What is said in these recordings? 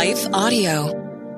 Life Audio.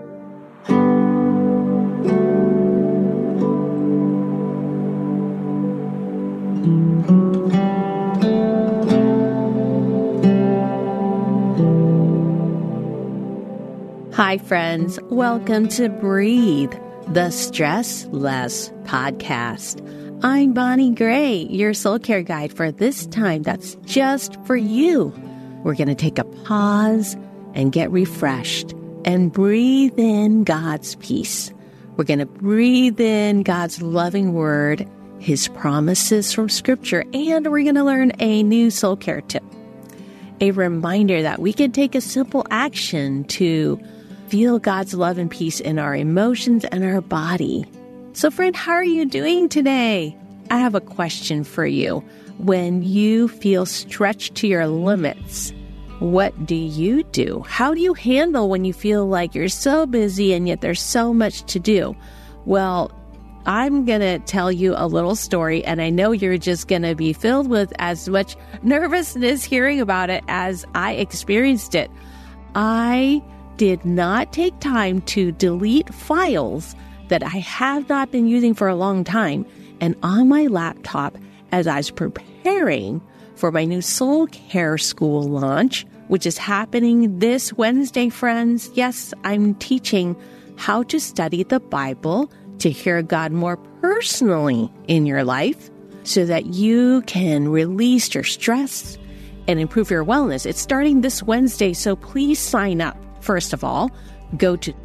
Hi, friends. Welcome to Breathe, the Stress Less podcast. I'm Bonnie Gray, your soul care guide for this time that's just for you. We're going to take a pause and get refreshed and breathe in God's peace. We're going to breathe in God's loving word, His promises from Scripture, and we're going to learn a new soul care tip. A reminder that we can take a simple action to feel God's love and peace in our emotions and our body. So, friend, how are you doing today? I have a question for you. When you feel stretched to your limits, what do you do? How do you handle when you feel like you're so busy and yet there's so much to do? Well, I'm going to tell you a little story, and I know you're just going to be filled with as much nervousness hearing about it as I experienced it. I did not take time to delete files that I have not been using for a long time. And on my laptop, as I was preparing for my new soul care school launch, which is happening this Wednesday, friends. Yes, I'm teaching how to study the Bible to hear God more personally in your life so that you can release your stress and improve your wellness. It's starting this Wednesday, so please sign up. First of all, go to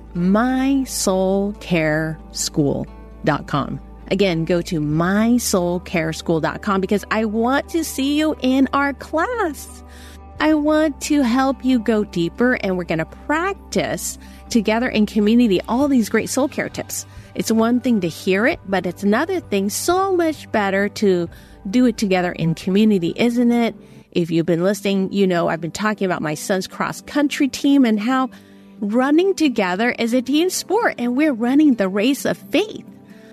mysoulcareschool.com. Again, go to mysoulcareschool.com because I want to see you in our class. I want to help you go deeper, and we're going to practice together in community all these great soul care tips. It's one thing to hear it, but it's another thing so much better to do it together in community, isn't it? If you've been listening, you know I've been talking about my son's cross-country team and how running together is a team sport, and we're running the race of faith.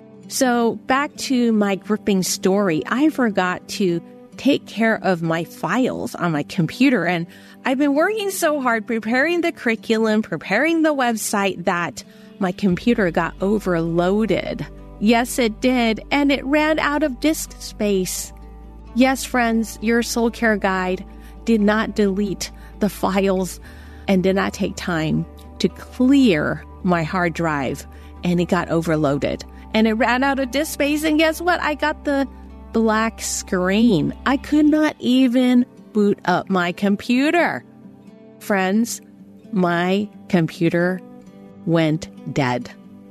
So back to my gripping story, I forgot to take care of my files on my computer, and I've been working so hard preparing the curriculum, preparing the website, that my computer got overloaded. Yes, it did, and it ran out of disk space. Yes, friends, your soul care guide did not delete the files and did not take time to clear my hard drive, and it got overloaded. And it ran out of disk space, and guess what? I got the black screen. I could not even boot up my computer. Friends, my computer went dead.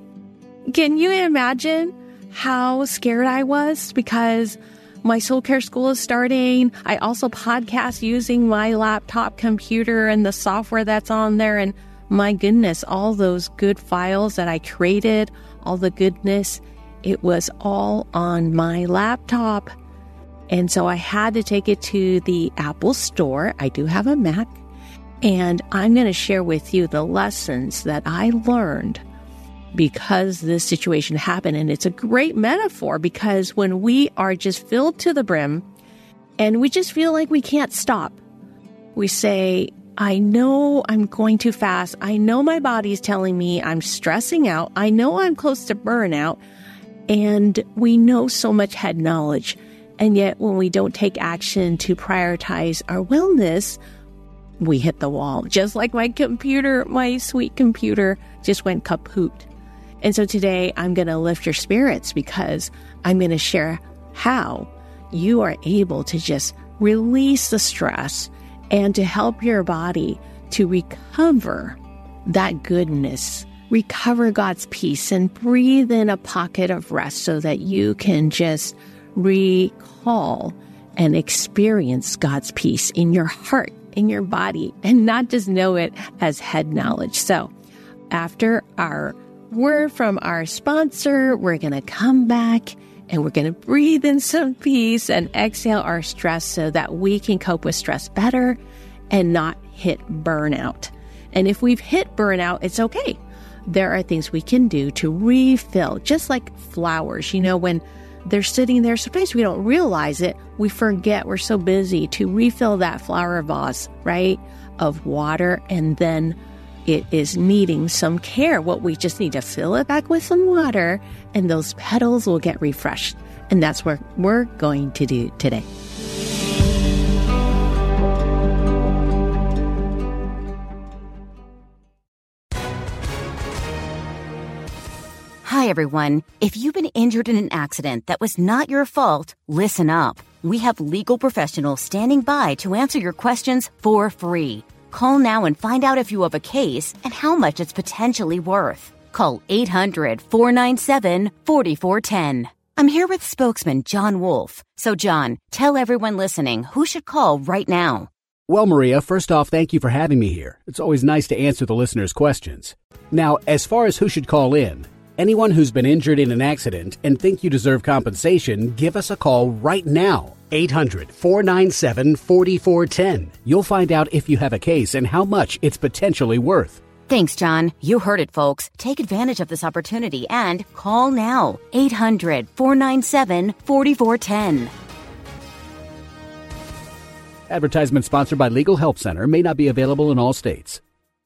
Can you imagine how scared I was? Because my soul care school is starting. I also podcast using my laptop computer and the software that's on there. And my goodness, all those good files that I created, all the goodness, it was all on my laptop. And so I had to take it to the Apple Store. I do have a Mac. And I'm going to share with you the lessons that I learned because this situation happened. And it's a great metaphor because when we are just filled to the brim and we just feel like we can't stop, we say, I know I'm going too fast. I know my body's telling me I'm stressing out. I know I'm close to burnout. And we know so much head knowledge. And yet when we don't take action to prioritize our wellness, we hit the wall. Just like my computer, my sweet computer just went kaput. And so today I'm going to lift your spirits because I'm going to share how you are able to just release the stress and to help your body to recover that goodness, recover God's peace, and breathe in a pocket of rest so that you can just recall and experience God's peace in your heart, in your body, and not just know it as head knowledge. So after our word from our sponsor, we're going to come back and we're going to breathe in some peace and exhale our stress so that we can cope with stress better and not hit burnout. And if we've hit burnout, it's okay. There are things we can do to refill, just like flowers. You know, when they're sitting there, sometimes we don't realize it. We forget, we're so busy to refill that flower vase, right, of water and then it is needing some care. Well, we just need to fill it back with some water and those petals will get refreshed. And that's what we're going to do today. Hi, everyone. If you've been injured in an accident that was not your fault, listen up. We have legal professionals standing by to answer your questions for free. Call now and find out if you have a case and how much it's potentially worth. Call 800-497-4410. I'm here with spokesman John Wolf. So, John, tell everyone listening who should call right now. Well, Maria, first off, thank you for having me here. It's always nice to answer the listeners' questions. Now, as far as who should call in, anyone who's been injured in an accident and think you deserve compensation, give us a call right now. 800-497-4410. You'll find out if you have a case and how much it's potentially worth. Thanks, John. You heard it, folks. Take advantage of this opportunity and call now. 800-497-4410. Advertisement sponsored by Legal Help Center. May not be available in all states.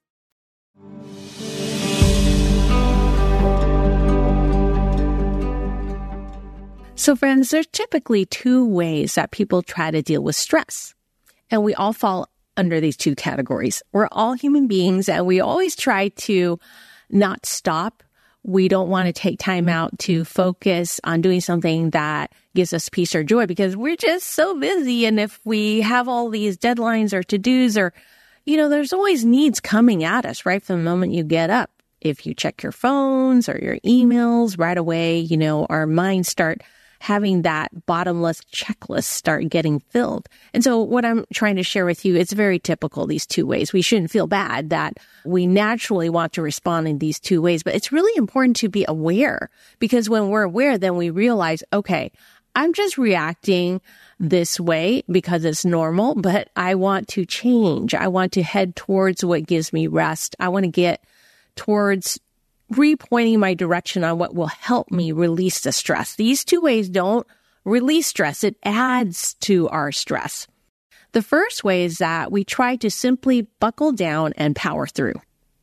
So friends, there's typically two ways that people try to deal with stress. And we all fall under these two categories. We're all human beings and we always try to not stop. We don't want to take time out to focus on doing something that gives us peace or joy because we're just so busy. And if we have all these deadlines or to-dos or, there's always needs coming at us right from the moment you get up. If you check your phones or your emails right away, our minds start having that bottomless checklist start getting filled. And so what I'm trying to share with you, it's very typical, these two ways. We shouldn't feel bad that we naturally want to respond in these two ways, but it's really important to be aware because when we're aware, then we realize, okay, I'm just reacting this way because it's normal, but I want to change. I want to head towards what gives me rest. I want to get towards repointing my direction on what will help me release the stress. These two ways don't release stress. It adds to our stress. The first way is that we try to simply buckle down and power through.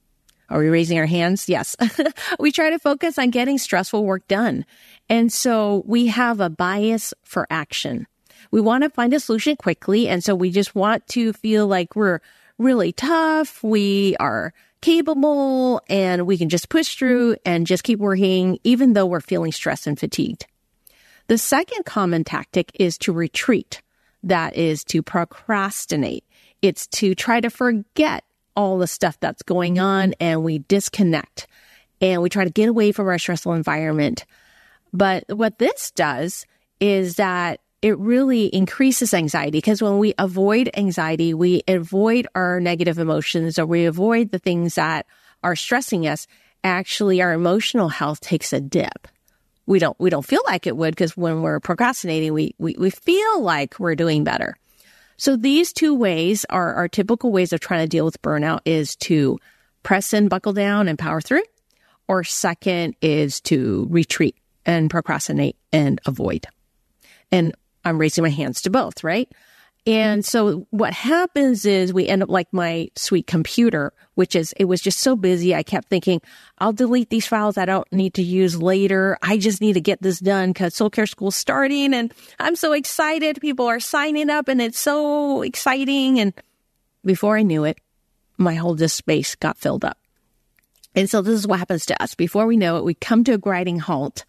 Are we raising our hands? Yes. We try to focus on getting stressful work done. And so we have a bias for action. We want to find a solution quickly. And so we just want to feel like we're really tough. We are capable and we can just push through and just keep working even though we're feeling stressed and fatigued. The second common tactic is to retreat. That is to procrastinate. It's to try to forget all the stuff that's going on and we disconnect and we try to get away from our stressful environment. But what this does is that it really increases anxiety because when we avoid anxiety, we avoid our negative emotions or we avoid the things that are stressing us. Actually, our emotional health takes a dip. We don't feel like it would because when we're procrastinating, we feel like we're doing better. So these two ways are our typical ways of trying to deal with burnout is to press in, buckle down, and power through. Or second is to retreat and procrastinate and avoid. And I'm raising my hands to both, right? And so what happens is we end up like my sweet computer, it was just so busy. I kept thinking, I'll delete these files I don't need to use later. I just need to get this done because Soul Care School's starting and I'm so excited. People are signing up and it's so exciting. And before I knew it, my whole disk space got filled up. And so this is what happens to us. Before we know it, we come to a grinding halt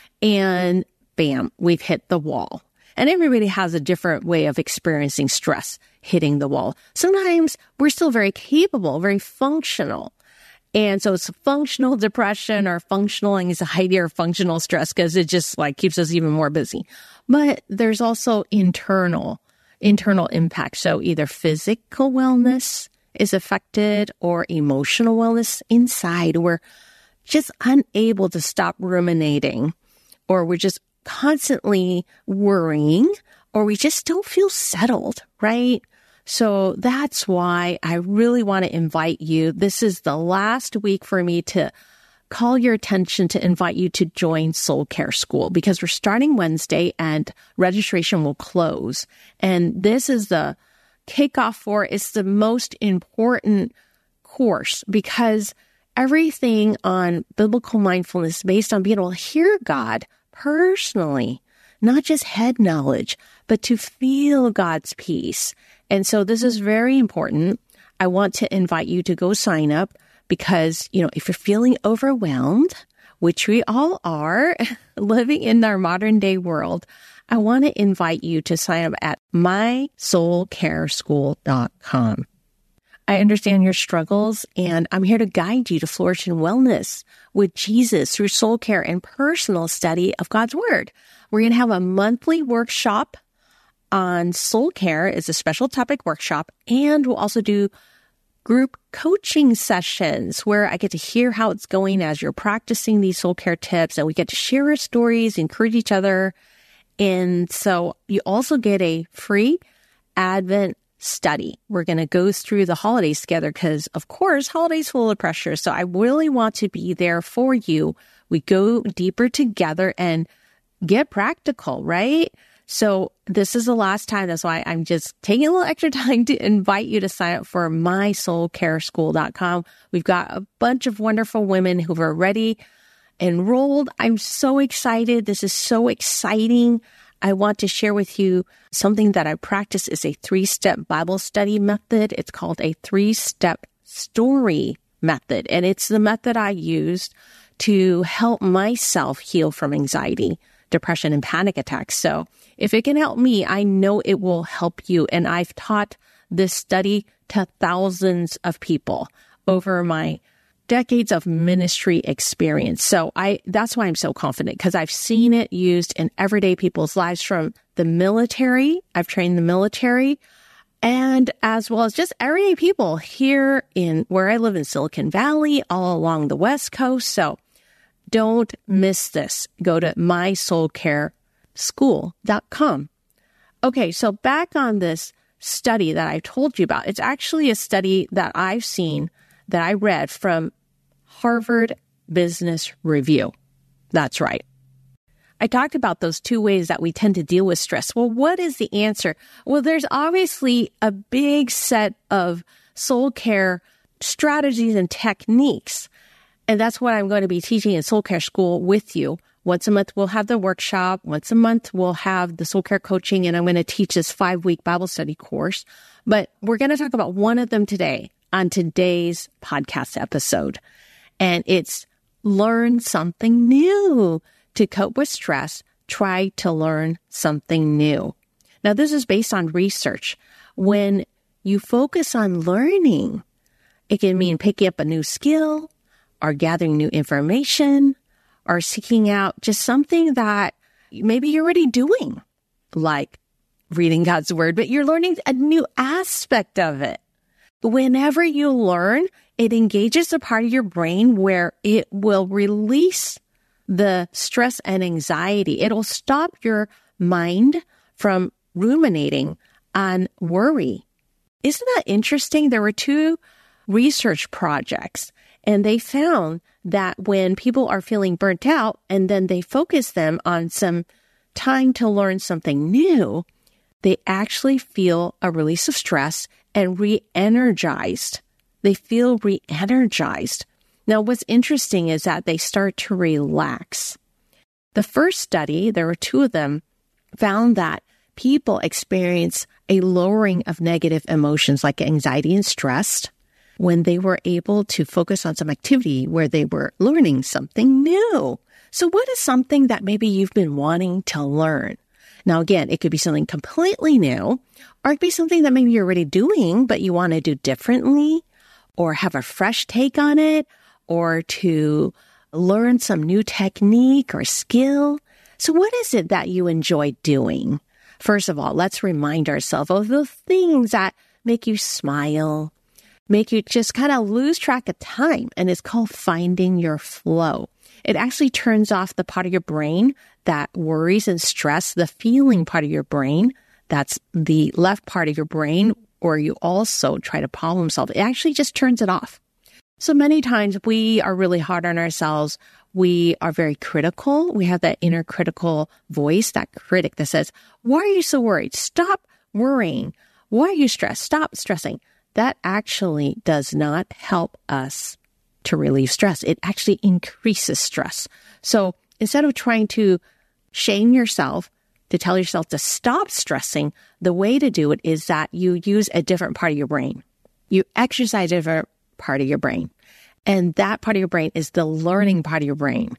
and bam, we've hit the wall. And everybody has a different way of experiencing stress hitting the wall. Sometimes we're still very capable, very functional. And so it's functional depression or functional anxiety or functional stress because it just keeps us even more busy. But there's also internal impact. So either physical wellness is affected or emotional wellness inside. We're just unable to stop ruminating or we're just constantly worrying, or we just don't feel settled, right? So that's why I really want to invite you. This is the last week for me to call your attention to invite you to join Soul Care School because we're starting Wednesday and registration will close. And this is the kickoff for it's the most important course because everything on biblical mindfulness is based on being able to hear God personally, not just head knowledge, but to feel God's peace. And so this is very important. I want to invite you to go sign up because, if you're feeling overwhelmed, which we all are living in our modern day world, I want to invite you to sign up at mysoulcareschool.com. I understand your struggles, and I'm here to guide you to flourish in wellness with Jesus through soul care and personal study of God's Word. We're going to have a monthly workshop on soul care. It's a special topic workshop, and we'll also do group coaching sessions where I get to hear how it's going as you're practicing these soul care tips, and we get to share our stories, encourage each other. And so you also get a free Advent study. We're going to go through the holidays together because, of course, holidays full of pressure. So I really want to be there for you. We go deeper together and get practical, right? So this is the last time. That's why I'm just taking a little extra time to invite you to sign up for mysoulcareschool.com. We've got a bunch of wonderful women who've already enrolled. I'm so excited. This is so exciting. I want to share with you something that I practice is a 3-step Bible study method. It's called a 3-step story method. And it's the method I used to help myself heal from anxiety, depression, and panic attacks. So if it can help me, I know it will help you. And I've taught this study to thousands of people over my decades of ministry experience. So that's why I'm so confident, because I've seen it used in everyday people's lives from the military. I've trained the military, and as well as just everyday people here in where I live in Silicon Valley, all along the West Coast. So don't miss this. Go to mysoulcareschool.com. Okay, so back on this study that I told you about. It's actually a study that I've seen that I read from Harvard Business Review. That's right. I talked about those 2 ways that we tend to deal with stress. Well, what is the answer? Well, there's obviously a big set of soul care strategies and techniques. And that's what I'm going to be teaching in Soul Care School with you. Once a month, we'll have the workshop. Once a month, we'll have the soul care coaching. And I'm going to teach this 5-week Bible study course. But we're going to talk about one of them today on today's podcast episode. And it's learn something new. To cope with stress, try to learn something new. Now, this is based on research. When you focus on learning, it can mean picking up a new skill or gathering new information or seeking out just something that maybe you're already doing, like reading God's Word, but you're learning a new aspect of it. Whenever you learn, it engages a part of your brain where it will release the stress and anxiety. It'll stop your mind from ruminating on worry. Isn't that interesting? There were 2 research projects, and they found that when people are feeling burnt out and then they focus them on some time to learn something new, they actually feel a release of stress and re-energized. They feel re-energized. Now, what's interesting is that they start to relax. The first study, there were 2 of them, found that people experience a lowering of negative emotions like anxiety and stress when they were able to focus on some activity where they were learning something new. So what is something that maybe you've been wanting to learn? Now, again, it could be something completely new, or it could be something that maybe you're already doing, but you want to do differently, or have a fresh take on it, or to learn some new technique or skill. So what is it that you enjoy doing? First of all, let's remind ourselves of the things that make you smile, make you just kind of lose track of time. And it's called finding your flow. It actually turns off the part of your brain that worries and stress, the feeling part of your brain. That's the left part of your brain, or you also try to problem solve. It actually just turns it off. So many times we are really hard on ourselves. We are very critical. We have that inner critical voice, that critic that says, why are you so worried? Stop worrying. Why are you stressed? Stop stressing. that actually does not help us to relieve stress. It actually increases stress. So instead of trying to shame yourself, to tell yourself to stop stressing, the way to do it is that you use a different part of your brain. You exercise a different part of your brain. And that part of your brain is the learning part of your brain.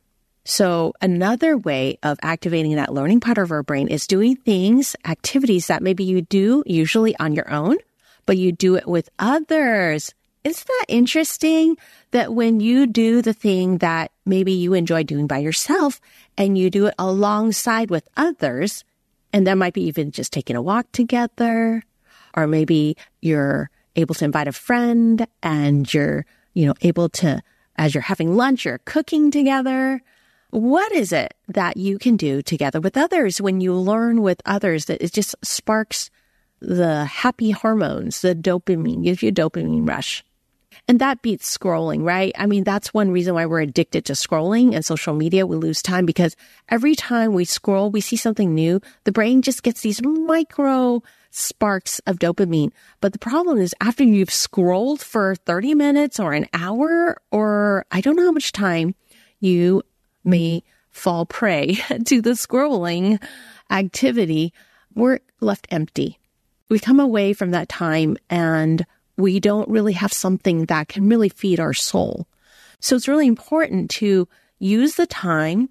So another way of activating that learning part of our brain is doing things, activities that maybe you do usually on your own, but you do it with others. Isn't that interesting that when you do the thing that maybe you enjoy doing by yourself and you do it alongside with others, and that might be even just taking a walk together, or maybe you're able to invite a friend and you're, able to, as you're having lunch, you're cooking together. What is it that you can do together with others when you learn with others that it just sparks the happy hormones, the dopamine, gives you a dopamine rush? And that beats scrolling, right? I mean, that's one reason why we're addicted to scrolling and social media. We lose time because every time we scroll, we see something new. The brain just gets these micro sparks of dopamine. But the problem is after you've scrolled for 30 minutes or an hour, or I don't know how much time, you may fall prey to the scrolling activity. We're left empty. We come away from that time and we don't really have something that can really feed our soul. So it's really important to use the time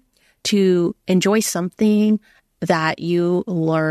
to enjoy something that you're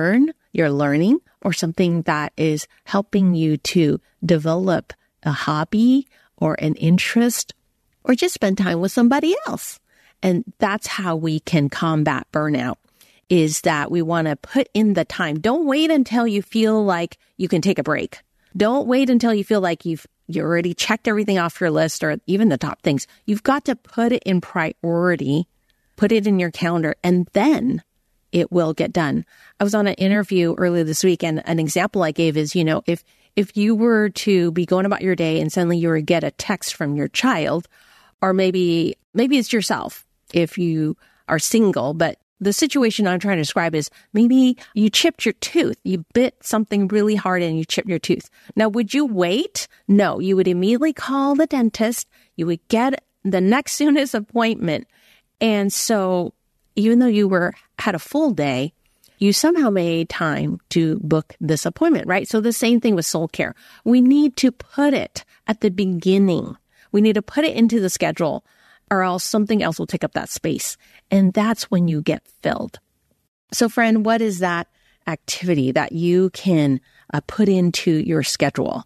learning, or something that is helping you to develop a hobby or an interest, or just spend time with somebody else. And that's how we can combat burnout, is that we want to put in the time. Don't wait until you feel like you can take a break. Don't wait until you feel like you already checked everything off your list, or even the top things. You've got to put it in priority, put it in your calendar, and then it will get done. I was on an interview earlier this week, and an example I gave is, if you were to be going about your day and suddenly you were to get a text from your child, or maybe it's yourself if you are single, but the situation I'm trying to describe is maybe you chipped your tooth. You bit something really hard and you chipped your tooth. Now, would you wait? No, you would immediately call the dentist. You would get the next soonest appointment. And so even though you had a full day, you somehow made time to book this appointment, right? So the same thing with soul care. We need to put it at the beginning. We need to put it into the schedule, or else something else will take up that space. And that's when you get filled. So friend, what is that activity that you can put into your schedule?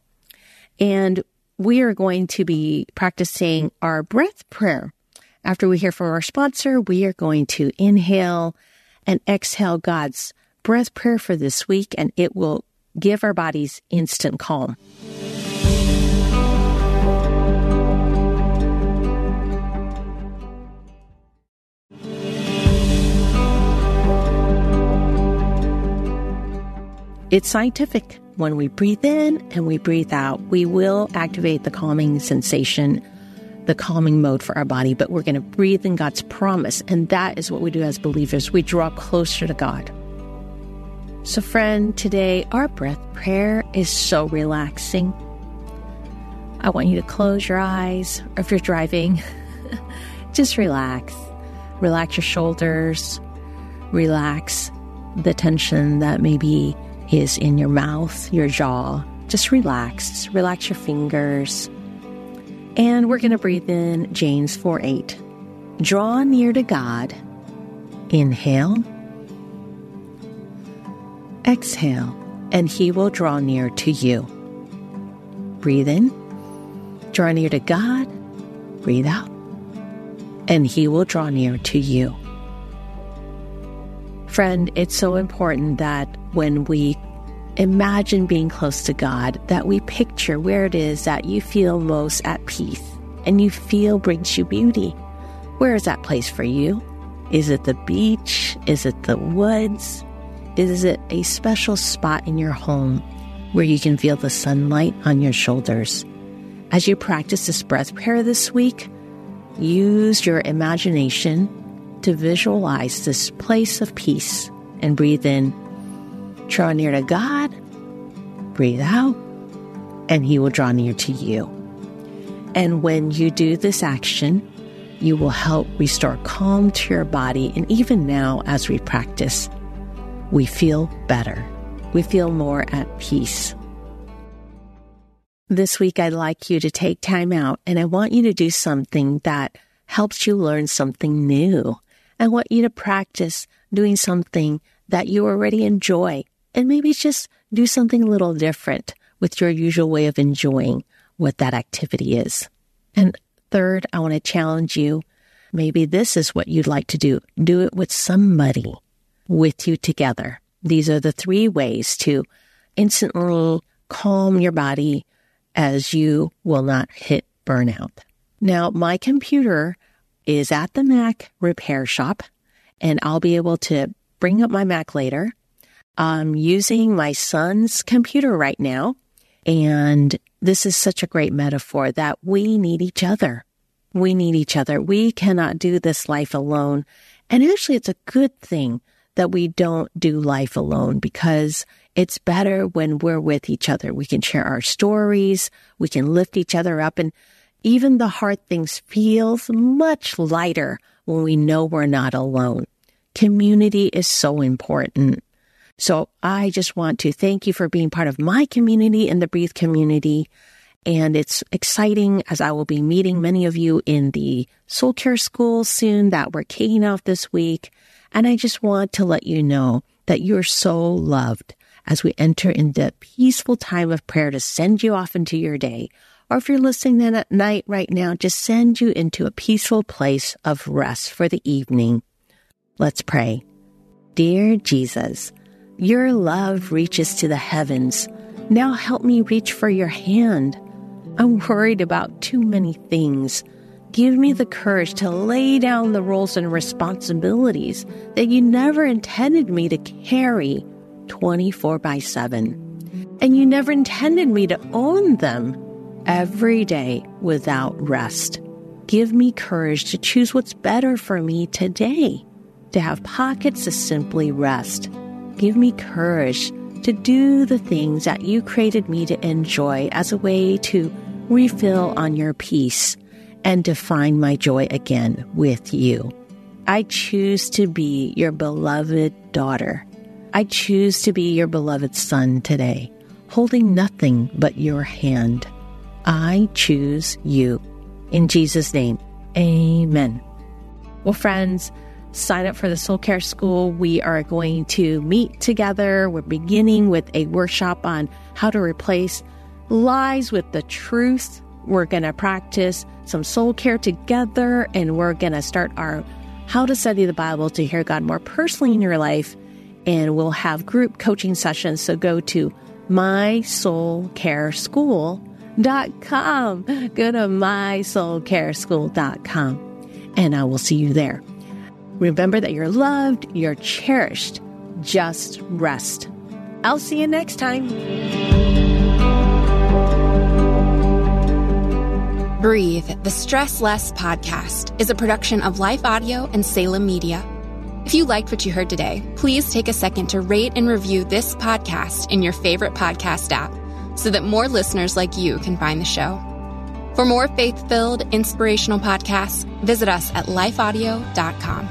And we are going to be practicing our breath prayer. After we hear from our sponsor, we are going to inhale and exhale God's breath prayer for this week, and it will give our bodies instant calm. It's scientific. When we breathe in and we breathe out, we will activate the calming sensation, the calming mode for our body, but we're going to breathe in God's promise. And that is what we do as believers. We draw closer to God. So friend, today our breath prayer is so relaxing. I want you to close your eyes, or if you're driving, just relax. Relax your shoulders. Relax the tension that maybe is in your mouth, your jaw. Just relax. Relax your fingers. And we're going to breathe in James 4:8. Draw near to God. Inhale. Exhale. And He will draw near to you. Breathe in. Draw near to God. Breathe out. And He will draw near to you. Friend, it's so important that when we imagine being close to God, that we picture where it is that you feel most at peace and you feel brings you beauty. Where is that place for you? Is it the beach? Is it the woods? Is it a special spot in your home where you can feel the sunlight on your shoulders? As you practice this breath prayer this week, use your imagination to visualize this place of peace and breathe in. Draw near to God. Breathe out. and He will draw near to you. And when you do this action, you will help restore calm to your body. And even now, as we practice, we feel better. We feel more at peace. This week, I'd like you to take time out, and I want you to do something that helps you learn something new. I want you to practice doing something that you already enjoy, and maybe just do something a little different with your usual way of enjoying what that activity is. And third, I want to challenge you. Maybe this is what you'd like to do. Do it with somebody with you together. These are the 3 ways to instantly calm your body as you will not hit burnout. Now, my computer is at the Mac repair shop, and I'll be able to bring up my Mac later. I'm using my son's computer right now, and this is such a great metaphor that we need each other. We need each other. We cannot do this life alone. And actually, it's a good thing that we don't do life alone, because it's better when we're with each other. We can share our stories. We can lift each other up. And even the hard things feels much lighter when we know we're not alone. Community is so important. So I just want to thank you for being part of my community and the Breathe community. And it's exciting as I will be meeting many of you in the Soul Care School soon that we're kicking off this week. And I just want to let you know that you're so loved as we enter into a peaceful time of prayer to send you off into your day. Or if you're listening in at night right now, just send you into a peaceful place of rest for the evening. Let's pray. Dear Jesus, your love reaches to the heavens. Now help me reach for your hand. I'm worried about too many things. Give me the courage to lay down the roles and responsibilities that you never intended me to carry 24/7. And you never intended me to own them every day without rest. Give me courage to choose what's better for me today, to have pockets to simply rest. Give me courage to do the things that you created me to enjoy as a way to refill on your peace and to find my joy again with you. I choose to be your beloved daughter. I choose to be your beloved son today, holding nothing but your hand. I choose you. In Jesus' name, amen. Well, friends, sign up for the Soul Care School. We are going to meet together. We're beginning with a workshop on how to replace lies with the truth. We're going to practice some soul care together, and we're going to start our How to Study the Bible to hear God more personally in your life. And we'll have group coaching sessions. So go to mysoulcareschool.com. Go to mysoulcareschool.com, and I will see you there. Remember that you're loved, you're cherished. Just rest. I'll see you next time. Breathe, the Stress Less podcast, is a production of Life Audio and Salem Media. If you liked what you heard today, please take a second to rate and review this podcast in your favorite podcast app so that more listeners like you can find the show. For more faith-filled, inspirational podcasts, visit us at lifeaudio.com.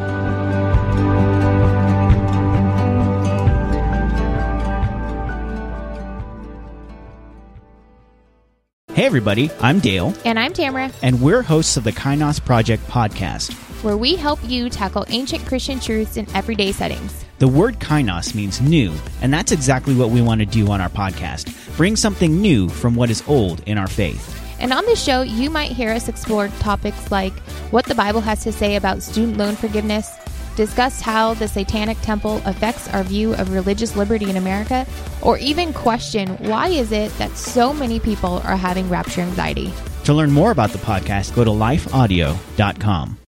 Hey everybody, I'm Dale. And I'm Tamara. And we're hosts of the Kainos Project podcast, where we help you tackle ancient Christian truths in everyday settings. The word Kainos means new, and that's exactly what we want to do on our podcast. Bring something new from what is old in our faith. And on this show, you might hear us explore topics like what the Bible has to say about student loan forgiveness, discuss how the Satanic Temple affects our view of religious liberty in America, or even question why is it that so many people are having rapture anxiety. To learn more about the podcast, go to lifeaudio.com.